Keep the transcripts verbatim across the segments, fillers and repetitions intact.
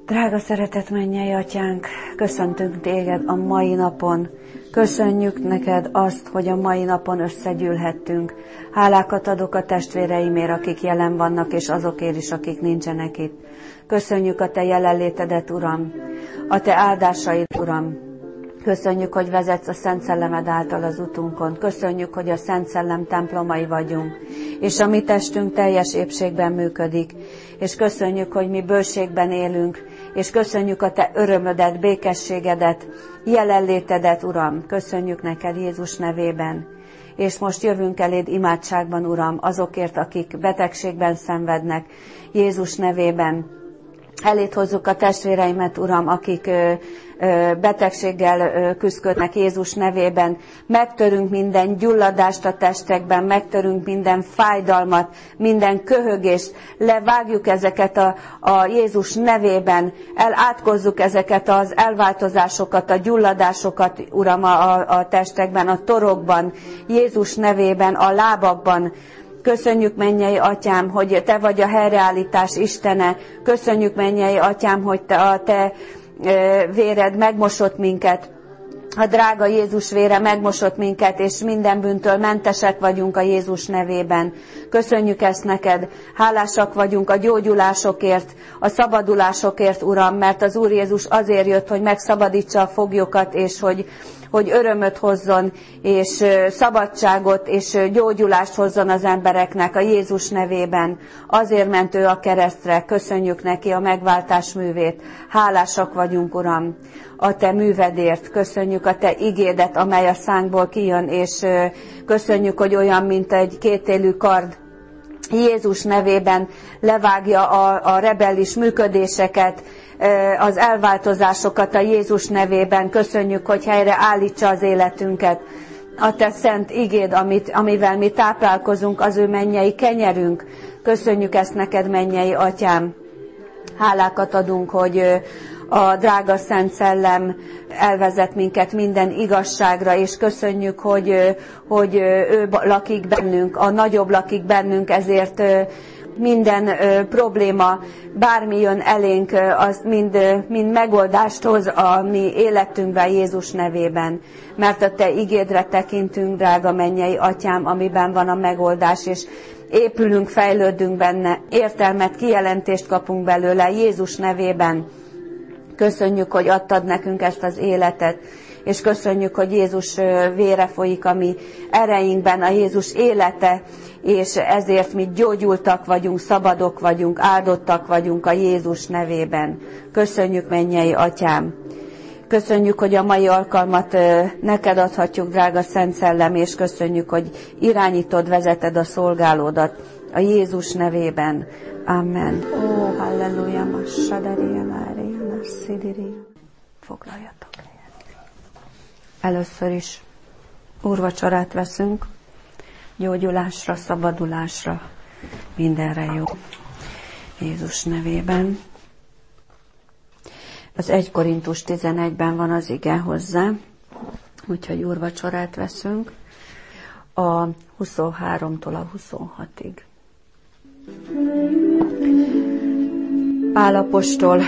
Drága szeretett mennyei Atyánk, köszöntünk Téged a mai napon. Köszönjük neked azt, hogy a mai napon összegyűlhettünk. Hálákat adok a testvéreimért, akik jelen vannak, és azokért is, akik nincsenek itt. Köszönjük a Te jelenlétedet, Uram, a Te áldásaid, Uram. Köszönjük, hogy vezetsz a Szent Szellemed által az utunkon. Köszönjük, hogy a Szent Szellem templomai vagyunk, és a mi testünk teljes épségben működik. És köszönjük, hogy mi bőségben élünk, és köszönjük a Te örömödet, békességedet, jelenlétedet, Uram. Köszönjük neked Jézus nevében. És most jövünk eléd imádságban, Uram, azokért, akik betegségben szenvednek, Jézus nevében. Eléd hozzuk a testvéreimet, Uram, akik ö, ö, betegséggel ö, küzdködnek Jézus nevében. Megtörünk minden gyulladást a testekben, megtörünk minden fájdalmat, minden köhögést, levágjuk ezeket a, a Jézus nevében, elátkozzuk ezeket az elváltozásokat, a gyulladásokat, Uram, a, a testekben, a torokban, Jézus nevében, a lábakban. Köszönjük, mennyei Atyám, hogy Te vagy a helyreállítás Istene. Köszönjük, mennyei Atyám, hogy te, a Te e, véred megmosott minket. A drága Jézus vére megmosott minket, és minden bűntől mentesek vagyunk a Jézus nevében. Köszönjük ezt neked. Hálásak vagyunk a gyógyulásokért, a szabadulásokért, Uram, mert az Úr Jézus azért jött, hogy megszabadítsa a foglyokat, és hogy hogy örömöt hozzon, és szabadságot, és gyógyulást hozzon az embereknek a Jézus nevében. Azért ment ő a keresztre, köszönjük neki a megváltás művét. Hálásak vagyunk, Uram, a Te művedért, köszönjük a Te igédet, amely a szánkból kijön, és köszönjük, hogy olyan, mint egy kétélű kard, Jézus nevében levágja a, a rebellis működéseket, az elváltozásokat a Jézus nevében. Köszönjük, hogy helyre állítsa az életünket. A Te szent igéd, amit, amivel mi táplálkozunk, az ő mennyei kenyerünk. Köszönjük ezt neked, mennyei Atyám. Hálákat adunk, hogy a drága Szent Szellem elvezet minket minden igazságra, és köszönjük, hogy, hogy ő lakik bennünk, a nagyobb lakik bennünk, ezért minden ö, probléma, bármi jön elénk, ö, az mind, ö, mind megoldást hoz a mi életünkben Jézus nevében. Mert a Te igédre tekintünk, drága mennyei Atyám, amiben van a megoldás, és épülünk, fejlődünk benne, értelmet, kijelentést kapunk belőle Jézus nevében. Köszönjük, hogy adtad nekünk ezt az életet, és köszönjük, hogy Jézus vére folyik a mi ereinkben, a Jézus élete, és ezért mi gyógyultak vagyunk, szabadok vagyunk, áldottak vagyunk a Jézus nevében. Köszönjük, mennyei Atyám! Köszönjük, hogy a mai alkalmat neked adhatjuk, drága Szent Szellem, és köszönjük, hogy irányítod, vezeted a szolgálódat a Jézus nevében. Amen. Ó, halleluja, massadaria, mária, masszidiria. Foglaljatok. Először is úrvacsorát veszünk, gyógyulásra, szabadulásra, mindenre jó. Jézus nevében. Az egy Korintus tizenegyben van az ige hozzá, úgyhogy úrvacsorát veszünk a huszonháromtól a huszonhatig. Pál apostol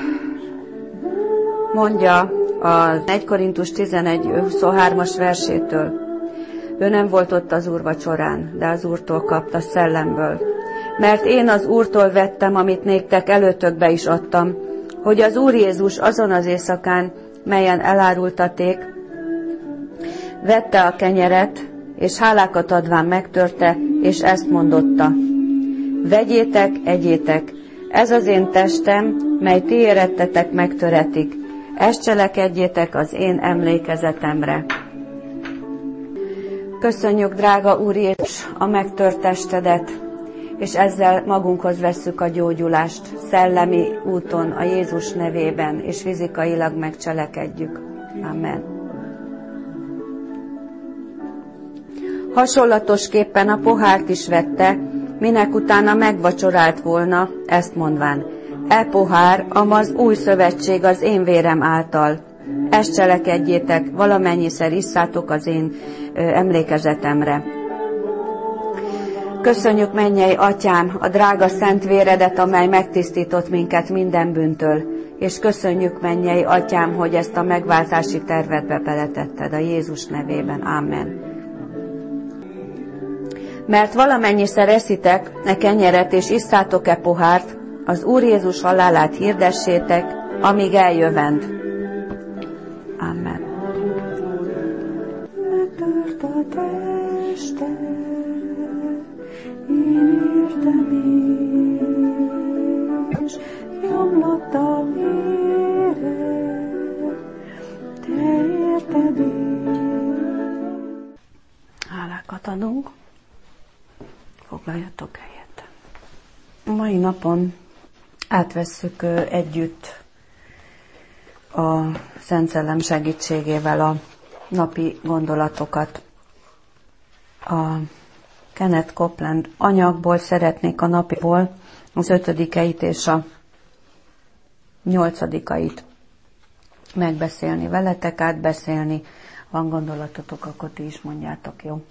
mondja az egy Korintus tizenegy huszonhármas versétől: ő nem volt ott az úrvacsorán, de az Úrtól kapta szellemből. Mert én az Úrtól vettem, amit néktek előtökbe is adtam, hogy az Úr Jézus azon az éjszakán, melyen elárultaték, vette a kenyeret, és hálákat adván megtörte, és ezt mondotta: vegyétek, egyétek, ez az én testem, mely ti érettetek megtöretik, ezt cselekedjétek az én emlékezetemre. Köszönjük, drága Úr Jézus, a megtört testedet, és ezzel magunkhoz vesszük a gyógyulást szellemi úton a Jézus nevében, és fizikailag megcselekedjük. Amen. Hasonlatosképpen a pohárt is vette, minek utána megvacsorált volna, ezt mondván: e pohár, amaz új szövetség az én vérem által. Ezt cselekedjétek, valamennyiszer isszátok az én ö, emlékezetemre. Köszönjük, mennyei Atyám, a drága szent véredet, amely megtisztított minket minden bűntől, és köszönjük, mennyei Atyám, hogy ezt a megváltási tervedbe beletetted a Jézus nevében. Amen. Mert valamennyiszer eszitek e kenyeret, és isszátok-e pohárt, az Úr Jézus halálát hirdessétek, amíg eljövend. Amen. Megtört a teste, én értem is, nyomlott a vére, te érted is. Hálákat adunk, foglaljatok helyet. A mai napon átvesszük együtt a Szent Szellem segítségével a napi gondolatokat. A Kenneth Copeland anyagból szeretnék a napiból az ötödikeit és a nyolcadikait megbeszélni veletek, átbeszélni. Van gondolatotok, akkor ti is mondjátok, jó?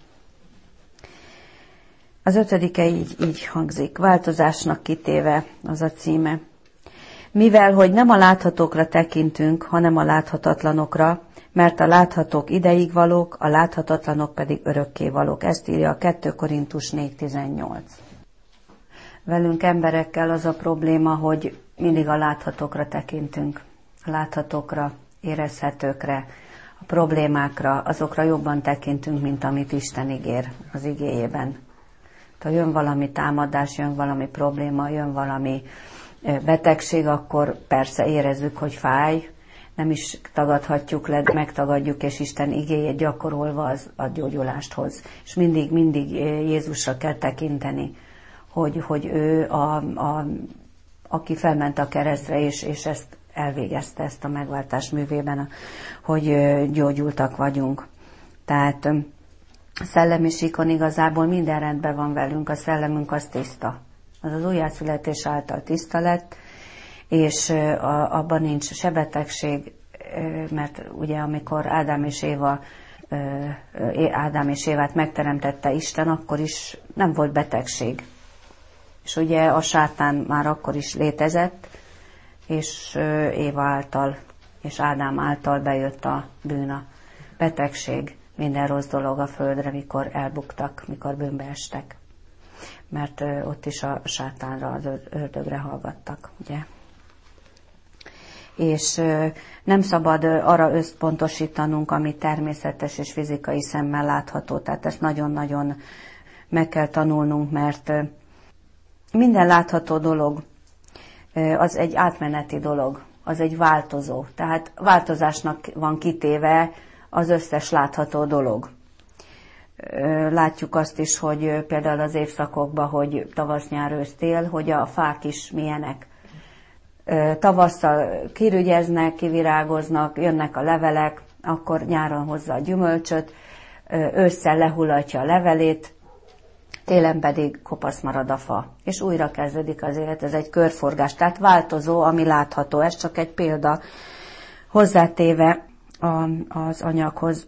Az ötödike így, így hangzik, változásnak kitéve, az a címe. Mivel, hogy nem a láthatókra tekintünk, hanem a láthatatlanokra, mert a láthatók ideig valók, a láthatatlanok pedig örökké valók. Ezt írja a kettő Korintus négy tizennyolc. Velünk emberekkel az a probléma, hogy mindig a láthatókra tekintünk. A láthatókra, érezhetőkre, a problémákra, azokra jobban tekintünk, mint amit Isten ígér az igéjében. Ha jön valami támadás, jön valami probléma, jön valami betegség, akkor persze érezzük, hogy fáj, nem is tagadhatjuk le, megtagadjuk, és Isten igéjét gyakorolva az a gyógyulást hoz. És mindig, mindig Jézusra kell tekinteni, hogy, hogy ő, a, a, aki felment a keresztre, és, és ezt elvégezte, ezt a megváltás művében, hogy gyógyultak vagyunk. Tehát a szellemi síkon igazából minden rendben van velünk, a szellemünk az tiszta. Az az újjászületés által tiszta lett, és a, abban nincs se betegség, mert ugye amikor Ádám és Éva, Ádám és Évát megteremtette Isten, akkor is nem volt betegség. És ugye a sátán már akkor is létezett, és Éva által, és Ádám által bejött a bűn, a betegség, minden rossz dolog a földre, mikor elbuktak, mikor bűnbe estek. Mert ott is a sátánra, az ördögre hallgattak, ugye? És nem szabad arra összpontosítanunk, ami természetes és fizikai szemmel látható. Tehát ezt nagyon-nagyon meg kell tanulnunk, mert minden látható dolog az egy átmeneti dolog, az egy változó. Tehát változásnak van kitéve az összes látható dolog. Látjuk azt is, hogy például az évszakokban, hogy tavasz, nyár, ősz, tél, hogy a fák is milyenek. Tavasszal kirügyeznek, kivirágoznak, jönnek a levelek, akkor nyáron hozza a gyümölcsöt, ősszel lehullatja a levelét, télen pedig kopasz marad a fa. És újra kezdődik az élet, ez egy körforgás, tehát változó, ami látható. Ez csak egy példa hozzátéve az anyaghoz.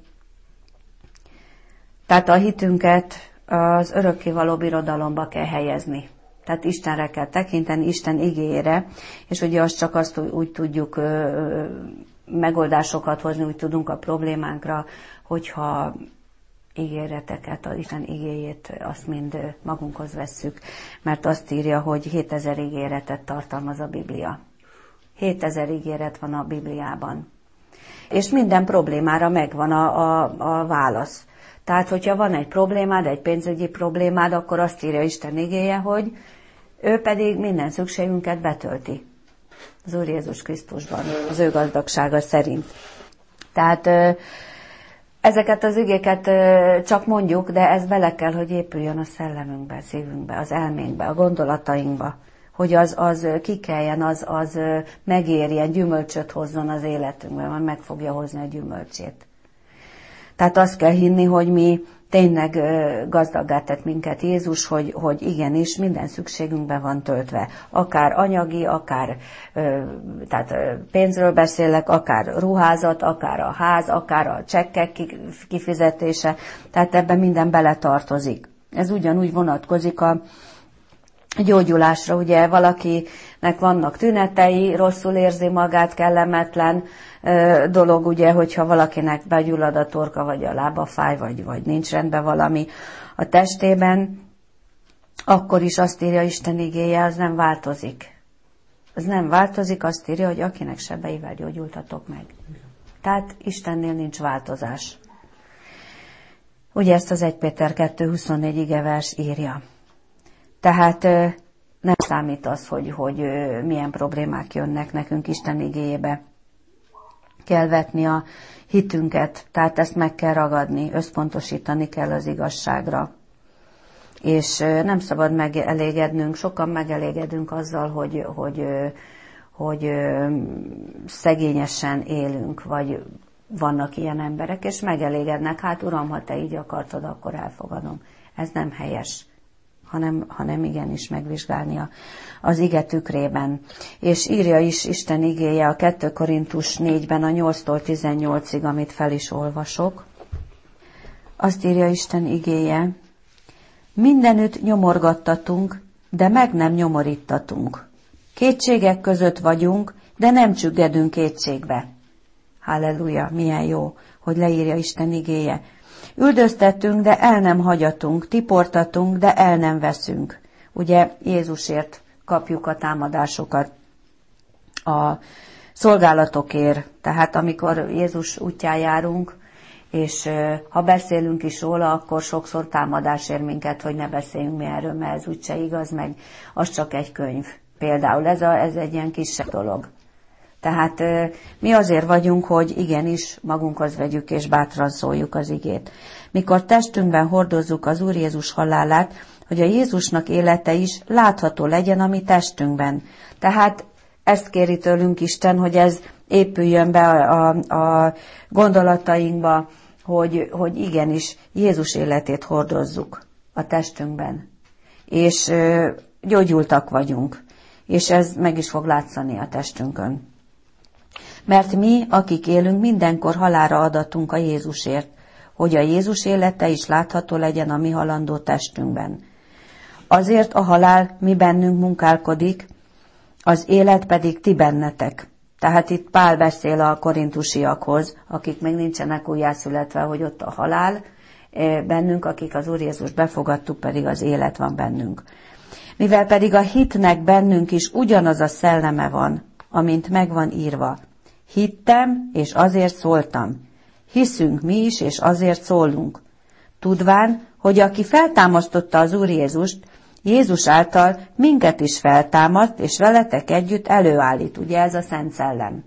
Tehát a hitünket az örökkévaló birodalomba kell helyezni. Tehát Istenre kell tekinteni, Isten igéjére, és ugye azt csak azt úgy tudjuk ö, megoldásokat hozni, úgy tudunk a problémánkra, hogyha ígéreteket, az Isten igéjét azt mind magunkhoz vesszük, mert azt írja, hogy hétezer ígéretet tartalmaz a Biblia. hétezer ígéret van a Bibliában. És minden problémára megvan a, a, a válasz. Tehát, hogyha van egy problémád, egy pénzügyi problémád, akkor azt írja Isten igéje, hogy ő pedig minden szükségünket betölti. Az Úr Jézus Krisztusban, az ő gazdagsága szerint. Tehát ezeket az igéket csak mondjuk, de ez bele kell, hogy épüljön a szellemünkbe, szívünkbe, az elménkbe, a gondolatainkba. Hogy az, az kikeljen, az, az megérjen, gyümölcsöt hozzon az életünkben, mert meg fogja hozni a gyümölcsét. Tehát azt kell hinni, hogy mi tényleg gazdaggá tett minket Jézus, hogy, hogy igenis minden szükségünkben van töltve. Akár anyagi, akár tehát pénzről beszélek, akár ruházat, akár a ház, akár a csekkek kifizetése, tehát ebben minden beletartozik. Ez ugyanúgy vonatkozik a gyógyulásra. Ugye valakinek vannak tünetei, rosszul érzi magát, kellemetlen ö, dolog, ugye, hogyha valakinek begyullad a torka, vagy a lába fáj, vagy, vagy nincs rendben valami a testében, akkor is azt írja Isten igéje, az nem változik. Az nem változik, azt írja, hogy akinek sebeivel gyógyultatok meg. Tehát Istennél nincs változás. Ugye ezt az Első Péter kettő huszonnégy igevers írja. Tehát nem számít az, hogy, hogy milyen problémák jönnek nekünk, Isten igéjébe kell vetni a hitünket, tehát ezt meg kell ragadni, összpontosítani kell az igazságra. És nem szabad megelégednünk, sokan megelégedünk azzal, hogy, hogy, hogy szegényesen élünk, vagy vannak ilyen emberek, és megelégednek, hát Uram, ha Te így akartad, akkor elfogadom. Ez nem helyes, hanem, hanem igenis megvizsgálni a, az ige tükrében. És írja is Isten igéje a kettő Korintus négyben a nyolctól tizennyolcig, amit fel is olvasok. Azt írja Isten igéje: mindenütt nyomorgattatunk, de meg nem nyomorítatunk. Kétségek között vagyunk, de nem csüggedünk kétségbe. Halleluja, milyen jó, hogy leírja Isten igéje. Üldöztetünk, de el nem hagyatunk, tiportatunk, de el nem veszünk. Ugye Jézusért kapjuk a támadásokat, a szolgálatokért. Tehát amikor Jézus útján járunk, és ha beszélünk is róla, akkor sokszor támadás ér minket, hogy ne beszéljünk mi erről, mert ez úgyse igaz, meg az csak egy könyv. Például ez, a, ez egy ilyen kisebb dolog. Tehát mi azért vagyunk, hogy igenis magunkhoz vegyük és bátran szóljuk az igét. Mikor testünkben hordozzuk az Úr Jézus halálát, hogy a Jézusnak élete is látható legyen a mi testünkben. Tehát ezt kéri tőlünk Isten, hogy ez épüljön be a, a, a gondolatainkba, hogy, hogy igenis Jézus életét hordozzuk a testünkben. És ö, gyógyultak vagyunk, és ez meg is fog látszani a testünkön. Mert mi, akik élünk, mindenkor halálra adatunk a Jézusért, hogy a Jézus élete is látható legyen a mi halandó testünkben. Azért a halál mi bennünk munkálkodik, az élet pedig ti bennetek. Tehát itt Pál beszél a korintusiakhoz, akik még nincsenek újjászületve, hogy ott a halál bennünk, akik az Úr Jézus befogadtuk, pedig az élet van bennünk. Mivel pedig a hitnek bennünk is ugyanaz a szelleme van, amint meg van írva. Hittem, és azért szóltam. Hiszünk mi is, és azért szólunk. Tudván, hogy aki feltámasztotta az Úr Jézust, Jézus által minket is feltámaszt, és veletek együtt előállít. Ugye ez a Szent Szellem.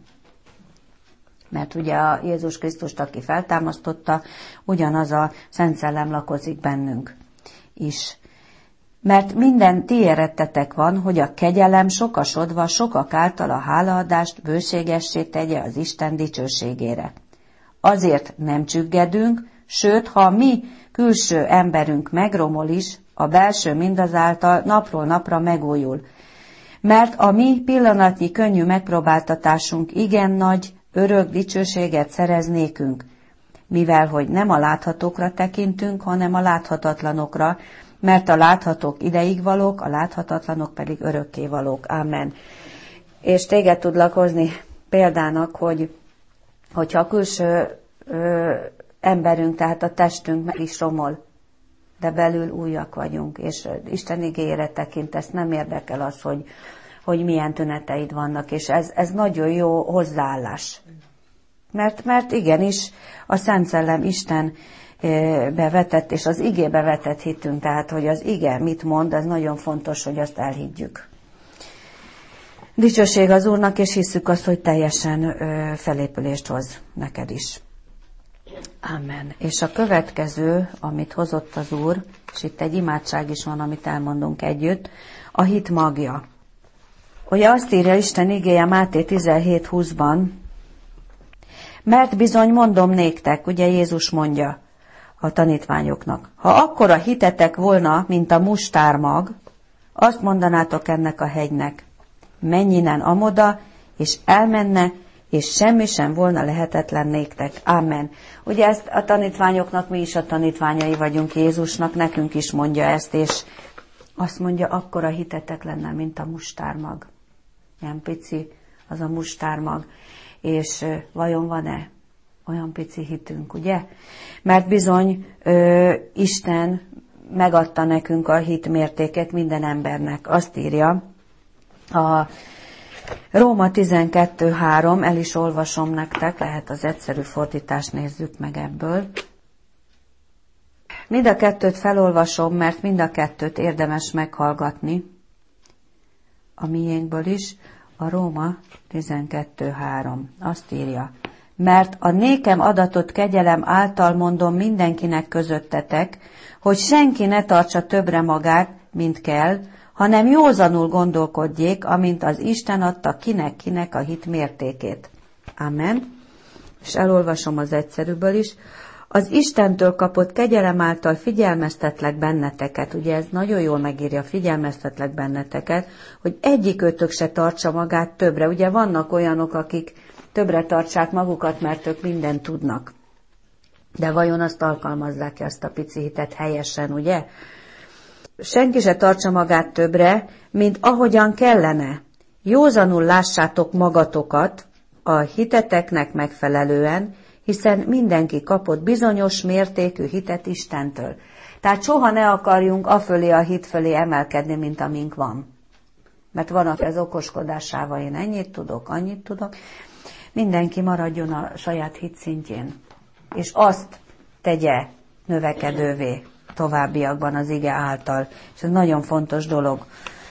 Mert ugye a Jézus Krisztust, aki feltámasztotta, ugyanaz a Szent Szellem lakozik bennünk is. Mert minden ti érettetek van, hogy a kegyelem sokasodva sokak által a hálaadást bőségessé tegye az Isten dicsőségére. Azért nem csüggedünk, sőt, ha mi külső emberünk megromol is, a belső mindazáltal napról napra megújul. Mert a mi pillanatnyi könnyű megpróbáltatásunk igen nagy, örök dicsőséget szerez nékünk, mivel hogy nem a láthatókra tekintünk, hanem a láthatatlanokra, mert a láthatók ideig valók, a láthatatlanok pedig örökké valók. Amen. És téged tudlak hozni példának, hogy hogyha a külső ö, emberünk, tehát a testünk meg is romol, de belül újak vagyunk, és Isten igéjére tekintesz, nem érdekel az, hogy, hogy milyen tüneteid vannak, és ez, ez nagyon jó hozzáállás. Mert, mert igenis a Szent Szellem Isten bevetett, és az igébe vetett hitünk, tehát hogy az ige mit mond, ez nagyon fontos, hogy azt elhiggyük. Dicsőség az Úrnak, és hisszük azt, hogy teljesen ö, felépülést hoz neked is. Amen. És a következő, amit hozott az Úr, és itt egy imádság is van, amit elmondunk együtt, a hit magja. Ugye azt írja Isten igéje Máté tizenhét húszban, mert bizony mondom néktek, ugye Jézus mondja a tanítványoknak, ha akkora hitetek volna, mint a mustármag, azt mondanátok ennek a hegynek, menj innen amoda, és elmenne, és semmi sem volna lehetetlen néktek. Amen. Ugye ezt a tanítványoknak, mi is a tanítványai vagyunk Jézusnak, nekünk is mondja ezt, és azt mondja, akkor a hitetek lenne, mint a mustármag. Ilyen pici az a mustármag, és vajon van-e olyan pici hitünk, ugye? Mert bizony ö, Isten megadta nekünk a hit mértékét minden embernek. Azt írja a Róma tizenkettő három, el is olvasom nektek, lehet az egyszerű fordítást nézzük meg ebből. Mind a kettőt felolvasom, mert mind a kettőt érdemes meghallgatni, a miénkből is. A Róma tizenkettő három azt írja, mert a nékem adatott kegyelem által mondom mindenkinek közöttetek, hogy senki ne tartsa többre magát, mint kell, hanem józanul gondolkodjék, amint az Isten adta kinek-kinek a hit mértékét. Amen. És elolvasom az egyszerűből is. Az Istentől kapott kegyelem által figyelmeztetlek benneteket, ugye ez nagyon jól megírja, figyelmeztetlek benneteket, hogy egyikőtök se tartsa magát többre. Ugye vannak olyanok, akik többre tartsák magukat, mert ők mindent tudnak. De vajon azt alkalmazzák-e, azt a pici hitet helyesen, ugye? Senki se tartsa magát többre, mint ahogyan kellene. Józanul lássátok magatokat a hiteteknek megfelelően, hiszen mindenki kapott bizonyos mértékű hitet Istentől. Tehát soha ne akarjunk afölé a hit fölé emelkedni, mint amink van. Mert van, aki az okoskodásával, én ennyit tudok, annyit tudok. Mindenki maradjon a saját hit szintjén. És azt tegye növekedővé továbbiakban az ige által. És ez nagyon fontos dolog.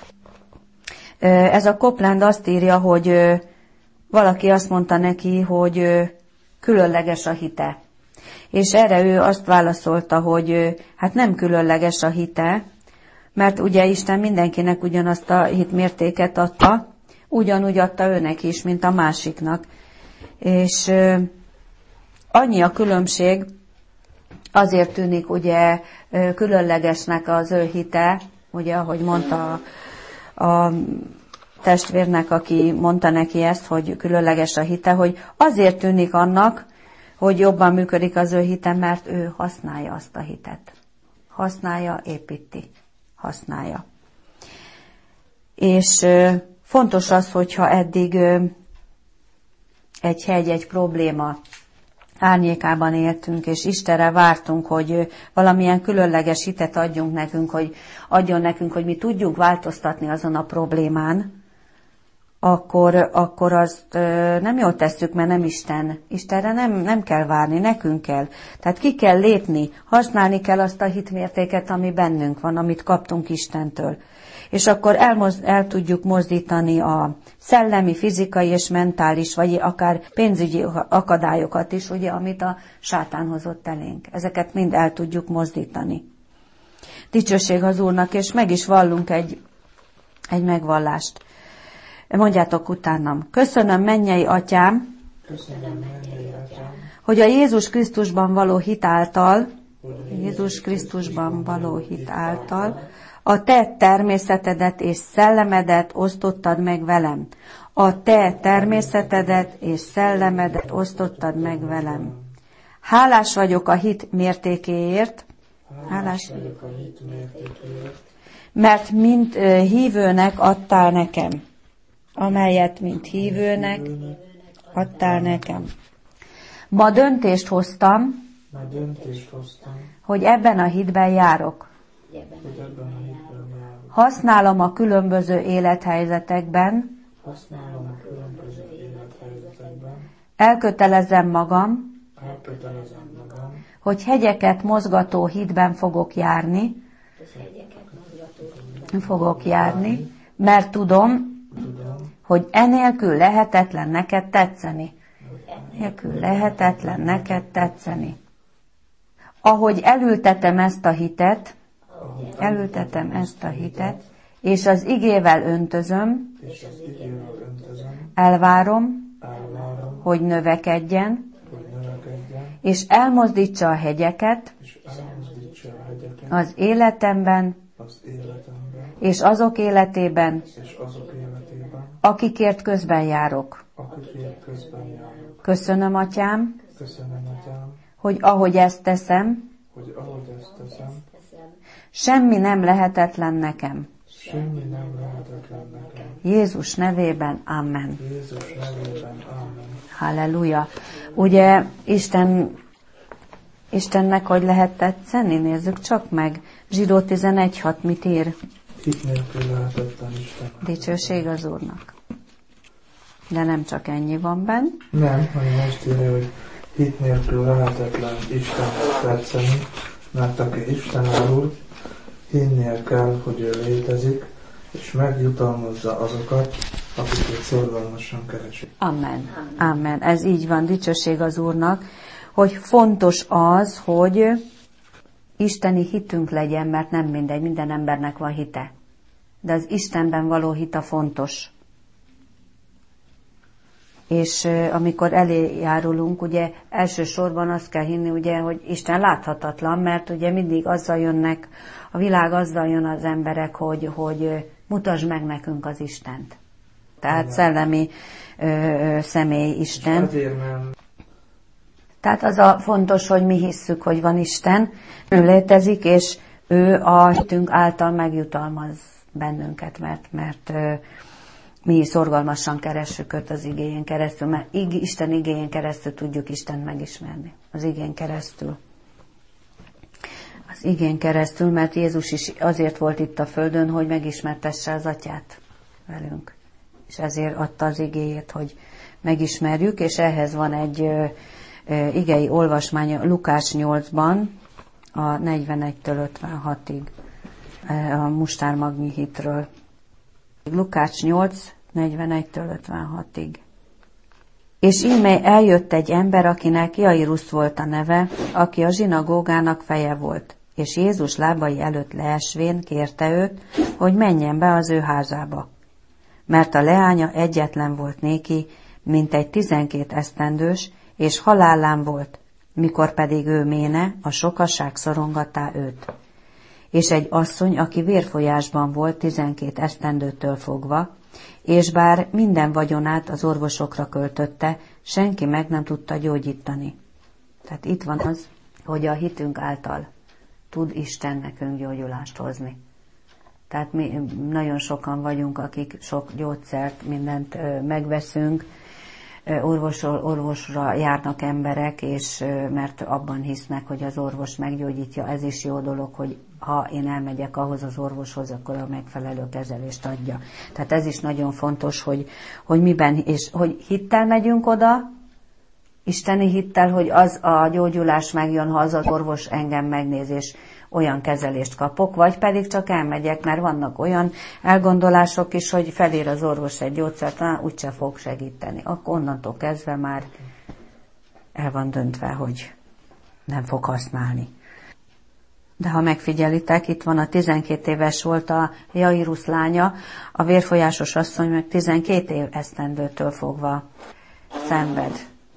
Ez a Copeland azt írja, hogy valaki azt mondta neki, hogy különleges a hite. És erre ő azt válaszolta, hogy hát nem különleges a hite, mert ugye Isten mindenkinek ugyanazt a hitmértéket adta, ugyanúgy adta őnek is, mint a másiknak. És annyi a különbség, azért tűnik ugye különlegesnek az ő hite, ugye ahogy mondta a, a testvérnek, aki mondta neki ezt, hogy különleges a hite, hogy azért tűnik annak, hogy jobban működik az ő hite, mert ő használja azt a hitet. Használja, építi, használja. És fontos az, hogyha eddig egy hegy, egy probléma árnyékában éltünk, és Istenre vártunk, hogy valamilyen különleges hitet adjunk nekünk, hogy adjon nekünk, hogy mi tudjunk változtatni azon a problémán, akkor, akkor azt nem jól tesszük, mert nem Isten. Istenre nem, nem kell várni, nekünk kell. Tehát ki kell lépni, használni kell azt a hitmértéket, ami bennünk van, amit kaptunk Istentől. És akkor elmoz, el tudjuk mozdítani a szellemi, fizikai és mentális, vagy akár pénzügyi akadályokat is, ugye, amit a sátán hozott elénk. Ezeket mind el tudjuk mozdítani. Dicsőség az Úrnak, és meg is vallunk egy, egy megvallást. Mondjátok utánam. Köszönöm, mennyei atyám, Köszönöm, mennyei atyám, hogy a Jézus Krisztusban való hit által, Jézus Krisztusban való hit által, a te természetedet és szellemedet osztottad meg velem. A te természetedet és szellemedet osztottad meg velem. Hálás vagyok a hit mértékéért, hálás vagyok a hit mértékéért, mert mint hívőnek adtál nekem, amelyet mint hívőnek adtál nekem. Ma döntést hoztam, ma döntést hoztam, hogy ebben a hitben járok. hogy ebben a hitben járok. Használom a különböző élethelyzetekben, Használom a különböző élethelyzetekben, elkötelezem magam, elkötelezem magam, hogy hegyeket mozgató hitben fogok járni, fogok járni, mert tudom, tudom, hogy enélkül lehetetlen neked tetszeni. Enélkül lehetetlen neked tetszeni. Ahogy elültetem ezt a hitet, elültetem ezt a hitet, és az igével öntözöm, és az igével öntözöm, elvárom, elvárom, hogy növekedjen, hogy növekedjen, és elmozdítsa a hegyeket és elmozdítsa a hegyeket az életemben, az életemben, és azok életében, és azok életében, akikért közben járok. akikért aki épp közben járok. Köszönöm, Atyám, Köszönöm, Atyám, hogy ahogy ezt teszem, hogy ahogy ezt teszem, semmi nem lehetetlen nekem. semmi nem lehetetlen nekem. Jézus nevében, amen. Jézus nevében, amen. Halleluja. Ugye Isten, Istennek hogy lehet tetszeni? Nézzük csak meg. Zsidó tizenegy hat mit ír? Hit nélkül lehetetlen Isten. Dicsőség az Úrnak. De nem csak ennyi van benne. Nem, hanem azt írja, hogy hit nélkül lehetetlen Istennek tetszeni, mert aki Isten Úr, hinnie kell, hogy ő létezik, és megjutalmazza azokat, akiket szorgalmasan keresik. Amen. Amen. Ez így van, dicsőség az Úrnak, hogy fontos az, hogy isteni hitünk legyen, mert nem mindegy, minden embernek van hite. De az Istenben való hite fontos. És uh, amikor elé járulunk, ugye elsősorban azt kell hinni, ugye, hogy Isten láthatatlan, mert ugye mindig azzal jönnek, a világ azzal jön az emberek, hogy, hogy uh, mutasd meg nekünk az Istent. Tehát igen. Szellemi uh, személy Isten. Azért nem. Tehát az a fontos, hogy mi hisszük, hogy van Isten, ő létezik, és ő a hitünk által megjutalmaz bennünket, mert, mert uh, mi szorgalmasan keressük őt az igéjén keresztül, mert Isten igéjén keresztül tudjuk Istent megismerni. Az igén keresztül. Az igén keresztül, mert Jézus is azért volt itt a földön, hogy megismertesse az Atyát velünk. És ezért adta az igéjét, hogy megismerjük, és ehhez van egy ö, ö, igei olvasmány Lukács nyolcban, a negyvenegytől ötvenhatig, a mustármagnyi hitről. Lukács nyolc, negyvenegytől ötvenhatig. És íme eljött egy ember, akinek Jairus volt a neve, aki a zsinagógának feje volt, és Jézus lábai előtt leesvén kérte őt, hogy menjen be az ő házába. Mert a leánya egyetlen volt néki, mint egy tizenkét esztendős, és halállán volt, mikor pedig ő méne, a sokaság szorongattá őt. És egy asszony, aki vérfolyásban volt tizenkét esztendőtől fogva, és bár minden vagyonát az orvosokra költötte, senki meg nem tudta gyógyítani. Tehát itt van az, hogy a hitünk által tud Isten nekünk gyógyulást hozni. Tehát mi nagyon sokan vagyunk, akik sok gyógyszert, mindent ö, megveszünk, ö, orvosról orvosra járnak emberek, és ö, mert abban hisznek, hogy az orvos meggyógyítja. Ez is jó dolog, hogy ha én elmegyek ahhoz az orvoshoz, akkor a megfelelő kezelést adja. Tehát ez is nagyon fontos, hogy, hogy miben, és hogy hittel megyünk oda, isteni hittel, hogy az a gyógyulás megjön, ha az az orvos engem megnéz, és olyan kezelést kapok, vagy pedig csak elmegyek, mert vannak olyan elgondolások is, hogy felír az orvos egy gyógyszert, na, úgyse fog segíteni. Akkor onnantól kezdve már el van döntve, hogy nem fog használni. De ha megfigyelitek, itt van a tizenkét éves volt a Jairus lánya, a vérfolyásos asszony meg tizenkét év esztendőtől fogva szenved.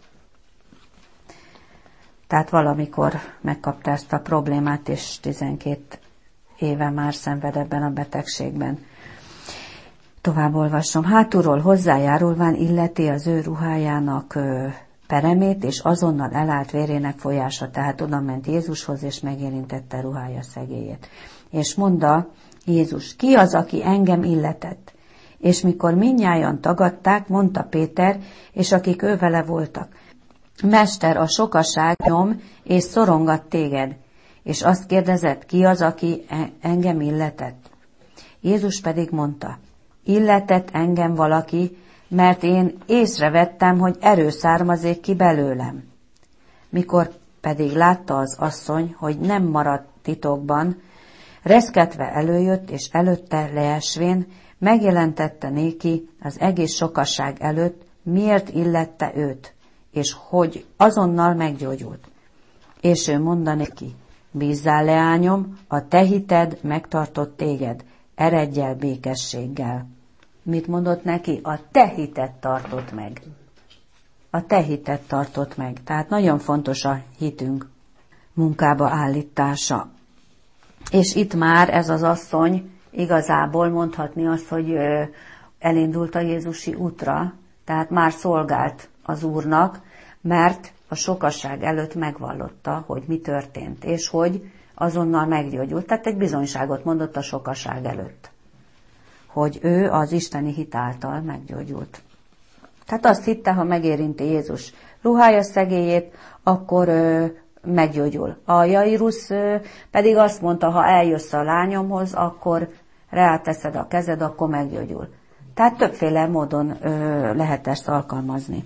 Tehát valamikor megkapta ezt a problémát, és tizenkét éve már szenved ebben a betegségben. Tovább olvasom. Hátulról hozzájárulván illeti az ő ruhájának peremét, és azonnal elállt vérének folyása, tehát oda ment Jézushoz, és megérintette ruhája szegélyét. És mondta Jézus, ki az, aki engem illetett? És mikor mindnyájan tagadták, mondta Péter, és akik ő vele voltak, Mester, a sokaság nyom, és szorongat téged. És azt kérdezett, ki az, aki engem illetett? Jézus pedig mondta, illetett engem valaki, mert én észrevettem, hogy erő származék ki belőlem. Mikor pedig látta az asszony, hogy nem maradt titokban, reszketve előjött, és előtte leesvén megjelentette néki az egész sokaság előtt, miért illette őt, és hogy azonnal meggyógyult. És ő mondta neki, bízzál, leányom, a te hited megtartott téged, eredj el békességgel. Mit mondott neki? A te hited tartott meg. A te hited tartott meg. Tehát nagyon fontos a hitünk munkába állítása. És itt már ez az asszony igazából mondhatni azt, hogy elindult a Jézusi útra. Tehát már szolgált az Úrnak, mert a sokaság előtt megvallotta, hogy mi történt, és hogy azonnal meggyógyult. Tehát egy bizonyságot mondott a sokaság előtt, hogy ő az isteni hit által meggyógyult. Tehát azt hitte, ha megérinti Jézus ruhája szegélyét, akkor ö, meggyógyul. A Jairus ö, pedig azt mondta, ha eljössz a lányomhoz, akkor ráteszed a kezed, akkor meggyógyul. Tehát többféle módon ö, lehet ezt alkalmazni.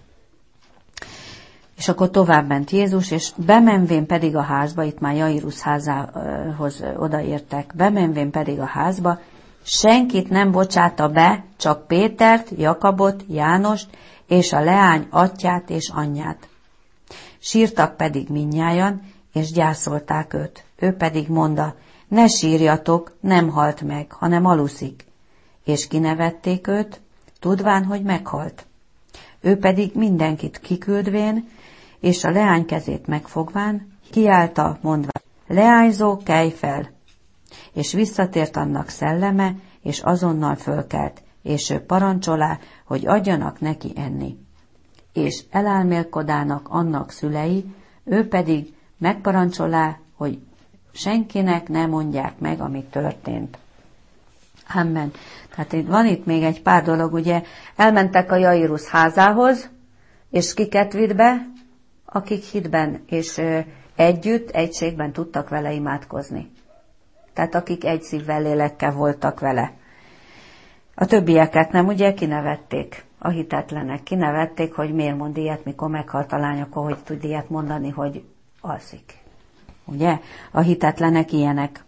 És akkor tovább ment Jézus, és bemenvén pedig a házba, itt már Jairus házához odaértek, bemenvén pedig a házba, senkit nem bocsáta be, csak Pétert, Jakabot, Jánost, és a leány atyját és anyját. Sírtak pedig mindnyájan, és gyászolták őt. Ő pedig mondta, ne sírjatok, nem halt meg, hanem aluszik. És kinevették őt, tudván, hogy meghalt. Ő pedig mindenkit kiküldvén, és a leány kezét megfogván, kiállta, mondva, leányzó, kelj fel! És visszatért annak szelleme, és azonnal fölkelt, és ő parancsolá, hogy adjanak neki enni. És elálmélkodának annak szülei, ő pedig megparancsolá, hogy senkinek ne mondják meg, ami történt. Amen. Tehát itt van itt még egy pár dolog, ugye elmentek a Jairus házához, és kiket vitt be? Akik hitben és együtt, egységben tudtak vele imádkozni. Tehát akik egy szívvel, lélekkel voltak vele. A többieket nem, ugye kinevették, a hitetlenek kinevették, hogy miért mond ilyet, mikor meghalt a lány, akkor hogy tud ilyet mondani, hogy alszik. Ugye? A hitetlenek ilyenek.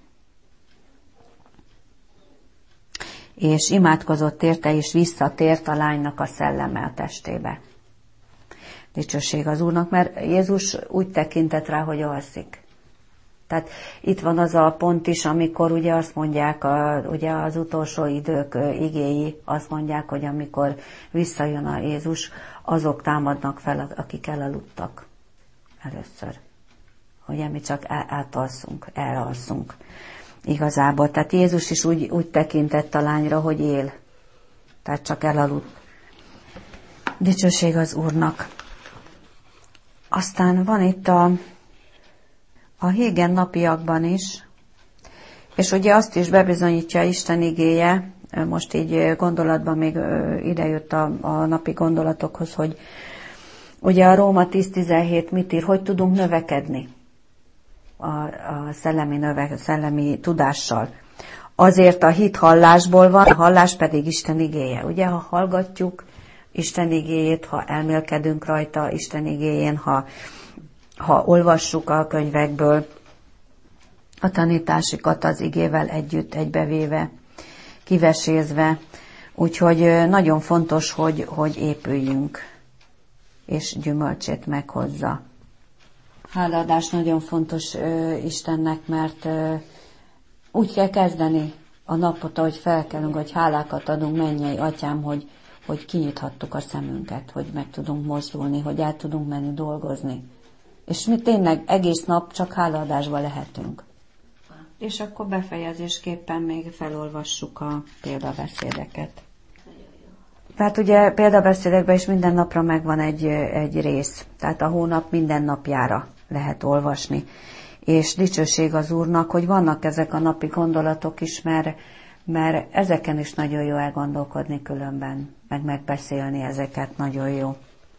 És imádkozott érte, és visszatért a lánynak a szelleme a testébe. Dicsőség az Úrnak, mert Jézus úgy tekintett rá, hogy alszik. Tehát itt van az a pont is, amikor ugye azt mondják, a, ugye az utolsó idők igéi, azt mondják, hogy amikor visszajön a Jézus, azok támadnak fel, akik elaludtak először. Ugye mi csak átalszunk, elalszunk igazából. Tehát Jézus is úgy, úgy tekintett a lányra, hogy él. Tehát csak elaludt. Dicsőség az Úrnak. Aztán van itt a, a hégen napiakban is, és ugye azt is bebizonyítja Isten igéje, most így gondolatban még idejött a, a napi gondolatokhoz, hogy ugye a Róma tíz tizenhét mit ír, hogy tudunk növekedni a, a szellemi, növe, szellemi tudással. Azért a hit hallásból van, a hallás pedig Isten igéje. Ugye, ha hallgatjuk Isten igéjét, ha elmélkedünk rajta Isten igéjén, ha, ha olvassuk a könyvekből a tanításikat az igével együtt, egybevéve, kivesézve. Úgyhogy nagyon fontos, hogy, hogy épüljünk, és gyümölcsét meghozza. Hálaadás nagyon fontos ö, Istennek, mert ö, úgy kell kezdeni a napot, ahogy felkelünk, hogy hálákat adunk, mennyei Atyám, hogy, hogy kinyithattuk a szemünket, hogy meg tudunk mozdulni, hogy el tudunk menni dolgozni. És mi tényleg egész nap csak hálaadásba lehetünk. És akkor befejezésképpen még felolvassuk a példabeszédeket. Tehát ugye példabeszédekben is minden napra megvan egy, egy rész. Tehát a hónap minden napjára lehet olvasni. És dicsőség az Úrnak, hogy vannak ezek a napi gondolatok is, mert, mert ezeken is nagyon jó elgondolkodni különben, meg megbeszélni ezeket nagyon jó.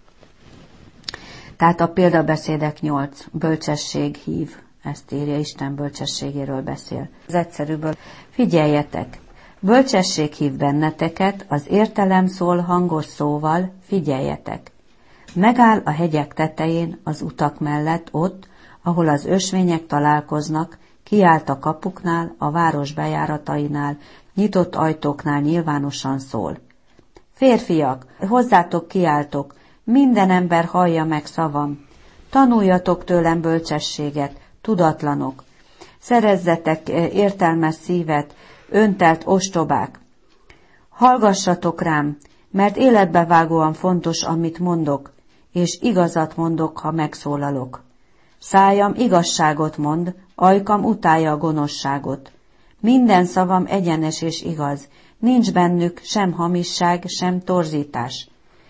Tehát a példabeszédek nyolc, bölcsesség hív, ezt írja, Isten bölcsességéről beszél. Az egyszerűből, figyeljetek, bölcsesség hív benneteket, az értelem szól hangos szóval, figyeljetek. Megáll a hegyek tetején, az utak mellett, ott, ahol az ösvények találkoznak, kiállt a kapuknál, a város bejáratainál, nyitott ajtóknál nyilvánosan szól. Férfiak, hozzátok kiáltok, minden ember hallja meg szavam. Tanuljatok tőlem bölcsességet, tudatlanok. Szerezzetek értelmes szívet, öntelt ostobák. Hallgassatok rám, mert életbevágóan fontos, amit mondok, és igazat mondok, ha megszólalok. Szájam igazságot mond, ajkam utálja a gonoszságot. Minden szavam egyenes és igaz, nincs bennük sem hamisság, sem torzítás.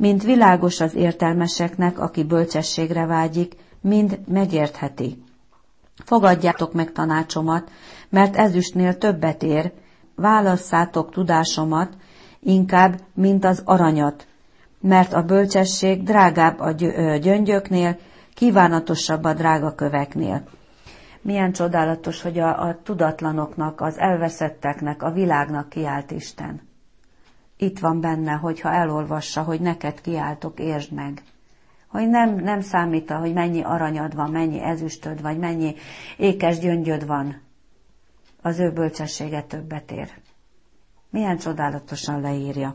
Mint világos az értelmeseknek, aki bölcsességre vágyik, mind megértheti. Fogadjátok meg tanácsomat, mert ezüstnél többet ér, válasszátok tudásomat, inkább, mint az aranyat, mert a bölcsesség drágább a gyöngyöknél, kívánatosabb a drága köveknél. Milyen csodálatos, hogy a, a tudatlanoknak, az elveszetteknek, a világnak kiált Isten. Itt van benne, hogyha elolvassa, hogy neked kiáltok, értsd meg. Hogy nem, nem számít, hogy mennyi aranyad van, mennyi ezüstöd, vagy mennyi ékes gyöngyöd van. Az ő bölcsessége többet ér. Milyen csodálatosan leírja.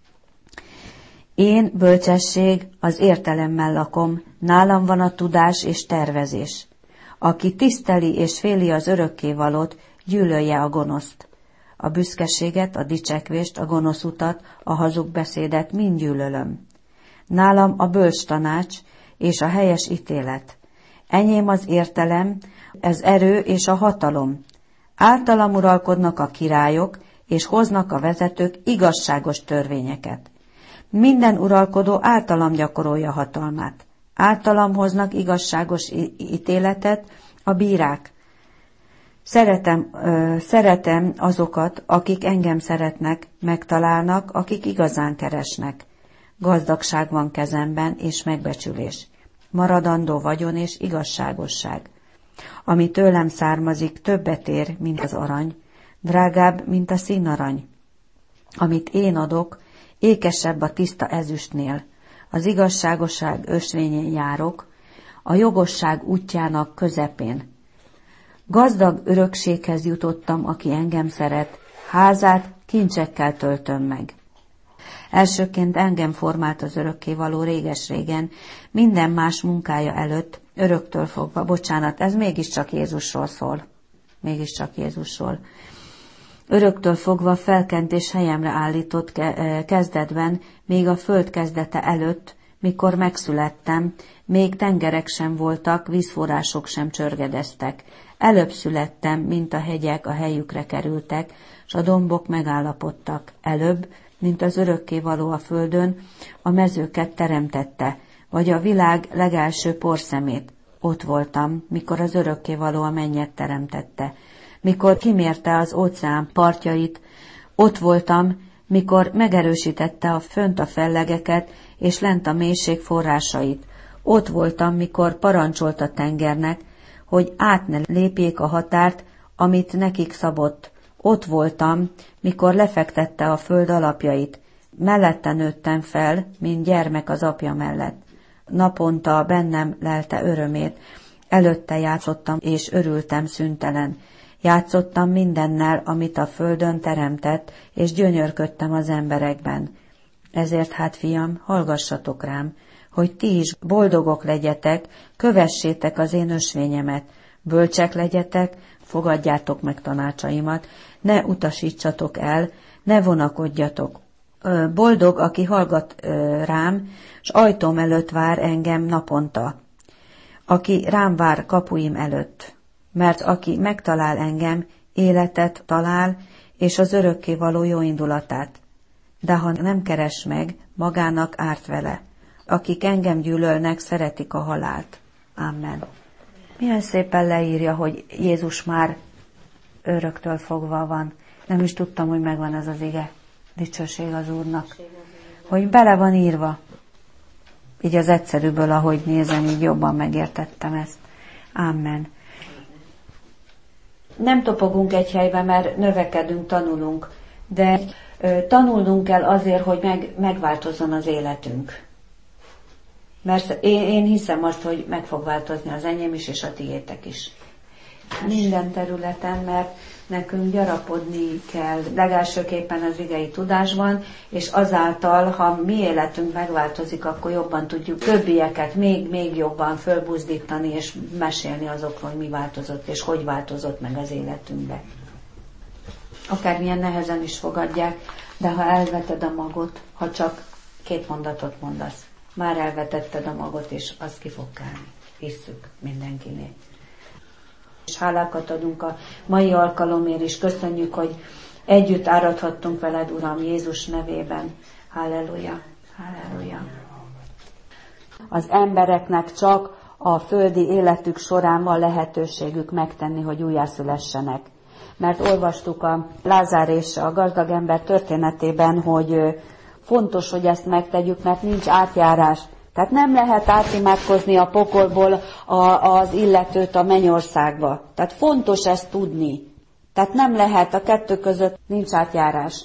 Én, bölcsesség, az értelemmel lakom, nálam van a tudás és tervezés. Aki tiszteli és féli az örökkévalót, gyűlölje a gonoszt. A büszkeséget, a dicsekvést, a gonosz utat, a hazug beszédet mind gyűlölöm. Nálam a bölcs tanács és a helyes ítélet. Enyém az értelem, ez erő és a hatalom. Általam uralkodnak a királyok, és hoznak a vezetők igazságos törvényeket. Minden uralkodó általam gyakorolja hatalmát. Általam hoznak igazságos ítéletet a bírák. Szeretem, ö, szeretem azokat, akik engem szeretnek, megtalálnak, akik igazán keresnek. Gazdagság van kezemben és megbecsülés. Maradandó vagyon és igazságosság. Ami tőlem származik, többet ér, mint az arany, drágább, mint a színarany. Amit én adok, ékesebb a tiszta ezüstnél. Az igazságosság ösvényén járok, a jogosság útjának közepén. Gazdag örökséghez jutottam, aki engem szeret, házát kincsekkel töltöm meg. Elsőként engem formált az örökkévaló réges-régen, minden más munkája előtt, öröktől fogva, bocsánat, ez mégiscsak Jézusról szól. Mégiscsak Jézusról. Öröktől fogva felkent és helyemre állított kezdetben, még a föld kezdete előtt, mikor megszülettem, még tengerek sem voltak, vízforrások sem csörgedeztek. Előbb születtem, mint a hegyek a helyükre kerültek, s a dombok megállapodtak. Előbb, mint az örökkévaló a földön, a mezőket teremtette, vagy a világ legelső porszemét. Ott voltam, mikor az örökkévaló a mennyet teremtette. Mikor kimérte az óceán partjait, ott voltam, mikor megerősítette a fönt a fellegeket, és lent a mélység forrásait. Ott voltam, mikor parancsolt a tengernek, hogy át ne lépjék a határt, amit nekik szabott. Ott voltam, mikor lefektette a föld alapjait. Mellette nőttem fel, mint gyermek az apja mellett. Naponta bennem lelte örömét. Előtte játszottam, és örültem szüntelen. Játszottam mindennel, amit a földön teremtett, és gyönyörködtem az emberekben. Ezért hát, fiam, hallgassatok rám, hogy ti is boldogok legyetek, kövessétek az én ösvényemet, bölcsek legyetek, fogadjátok meg tanácsaimat, ne utasítsatok el, ne vonakodjatok. Boldog, aki hallgat rám, s ajtóm előtt vár engem naponta, aki rám vár kapuim előtt. Mert aki megtalál engem, életet talál, és az örökkévaló jó indulatát. De ha nem keres meg, magának árt vele. Akik engem gyűlölnek, szeretik a halált. Amen. Milyen szépen leírja, hogy Jézus már öröktől fogva van. Nem is tudtam, hogy megvan ez az ige. Dicsőség az Úrnak. Hogy bele van írva. Így az egyszerűből, ahogy nézem, így jobban megértettem ezt. Amen. Nem topogunk egy helyben, mert növekedünk, tanulunk, de ö, tanulnunk kell azért, hogy meg, megváltozzon az életünk. Mert én, én hiszem azt, hogy meg fog változni az enyém is, és a tiétek is. Minden területen, mert nekünk gyarapodni kell, legelsőképpen az igei tudásban, és azáltal, ha mi életünk megváltozik, akkor jobban tudjuk többieket még, még jobban fölbuzdítani, és mesélni azokról, hogy mi változott, és hogy változott meg az életünkbe. Akármilyen nehezen is fogadják, de ha elveted a magot, ha csak két mondatot mondasz, már elvetetted a magot, és az ki fog kelni. Hisszük mindenkinél. És hálákat adunk a mai alkalomért, és köszönjük, hogy együtt áradhattunk veled, Uram, Jézus nevében. Halleluja! Halleluja. Az embereknek csak a földi életük során van lehetőségük megtenni, hogy újjászülessenek. Mert olvastuk a Lázár és a gazdag ember történetében, hogy fontos, hogy ezt megtegyük, mert nincs átjárás. Tehát nem lehet átimádkozni a pokolból az illetőt a mennyországba. Tehát fontos ezt tudni. Tehát nem lehet, a kettő között nincs átjárás.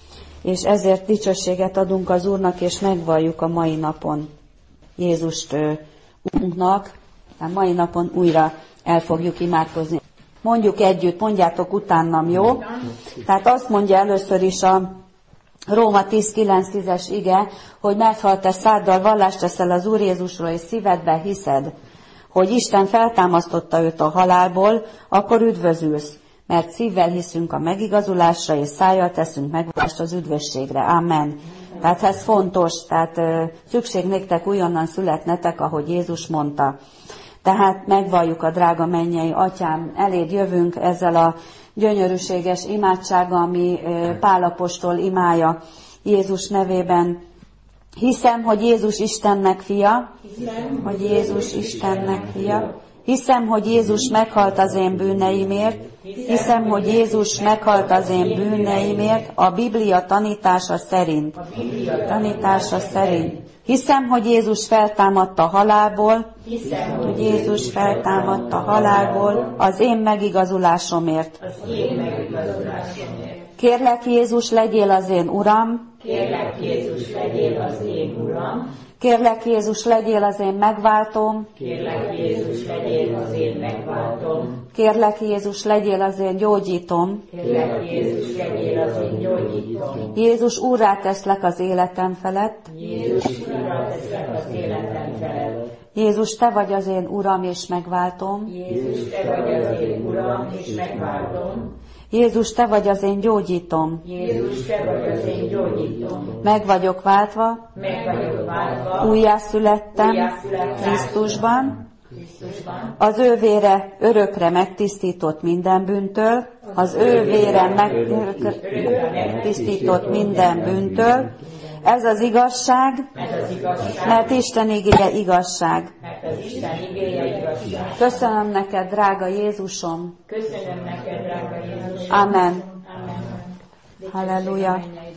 És ezért dicsőséget adunk az Úrnak, és megvalljuk a mai napon Jézust Úrunknak. A mai napon újra el fogjuk imádkozni. Mondjuk együtt, mondjátok utánam, jó? Tehát azt mondja először is a Róma tíz kilenc-tízes ige, hogy mert ha te száddal vallást teszel az Úr Jézusról, és szívedbe hiszed, hogy Isten feltámasztotta őt a halálból, akkor üdvözülsz, mert szívvel hiszünk a megigazulásra, és szájjal teszünk megvallást az üdvösségre. Amen. Tehát ez fontos, tehát szükség néktek újonnan születnetek, ahogy Jézus mondta. Tehát megvalljuk a drága mennyei Atyám, eléd jövünk ezzel a gyönyörűséges imádsággal, ami Pál apostol imája Jézus nevében. Hiszem, hogy Jézus Istennek fia, hiszem, hogy Jézus Istennek fia. Hiszem, hogy Jézus meghalt az én bűneimért, hiszem, hogy Jézus meghalt az én bűneimért a Biblia tanítása szerint. Tanítása szerint. Hiszem, hogy Jézus feltámadt a halálból, hiszem, hogy Jézus feltámadt a halálból az én megigazulásomért. Az én megigazulásomért. Kérlek, Jézus, legyél az én Uram. Kérlek, Jézus, legyél az én Uram. Kérlek, Jézus, legyél az én megváltóm. Kérlek, Jézus, legyél az én megváltóm. Kérlek, Jézus, legyél az én gyógyítom. Kérlek, Jézus, legyél az én gyógyítom. Jézus, úrrá teszlek az életem felett. Jézus, úrrá teszlek az életem felett. Jézus, te vagy az én Uram és megváltom. Jézus, te vagy az én Uram és megváltom. Jézus, te vagy az én gyógyítom. Jézus, te vagy az én gyógyítom. Meg vagyok váltva. Meg vagyok váltva. Újjászülettem Krisztusban. Krisztusban. Az ő vére örökre megtisztított minden bűntől. Az ő vére megtisztított minden bűntől. Ez az igazság, mert Isten igéje igazság. Köszönöm neked, drága Jézusom. Köszönöm neked, drága Jézusom. Amen. Halleluja.